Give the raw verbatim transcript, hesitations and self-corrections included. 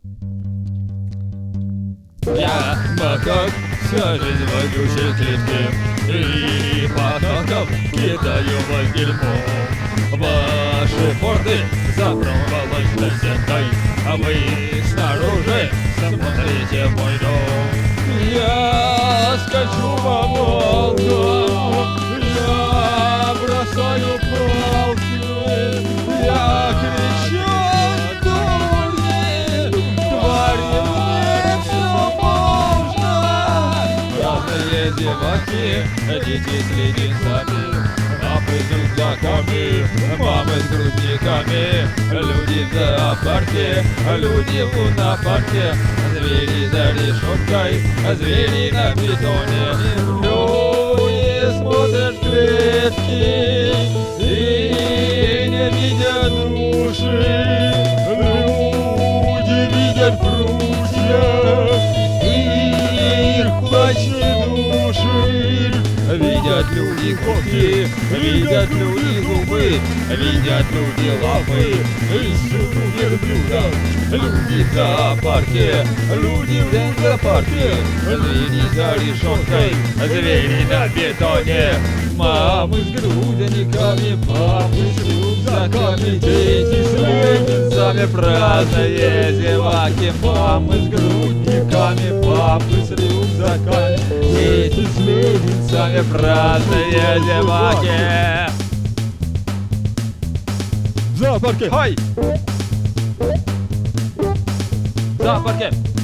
Я макак, вся жизнь в вонючей клетке, и потоков кидаю в дерьмо. Ваши порты запромывалась десяткой, а вы снаружи смотрите мой дом. Я скачу по волкам, я бросаю палки, я кричу дурни, твари мне все можно. Разные деваки, дети с леденцами, папы с рюкзаками, мамы с грудниками, люди в зоопарке, люди в лунопарке, звери за решеткой, звери на бетоне. Люди смотрят в клетки и не видят души, люди видят прутья и их плачные души. Видят люди когти, видят люди зубы, видят люди лапы и суку верблюда. Люди в зоопарке, люди в дендропарке, звери за решеткой, звери на бетоне. Мамы с грудяниками, папы с рюкзаками, дети с леденцами, праздные зеваки. Мамы с грудниками, папы с рюкзаками, дети с леденцами, праздные зеваки. В зоопарке! Хай! В зоопарке!